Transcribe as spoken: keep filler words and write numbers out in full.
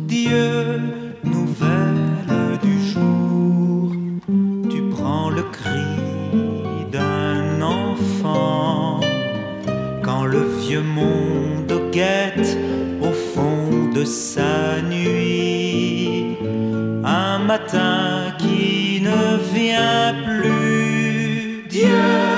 Dieu, nouvelle du jour, tu prends le cri d'un enfant quand le vieux monde guette au fond de sa nuit un matin qui ne vient plus. Dieu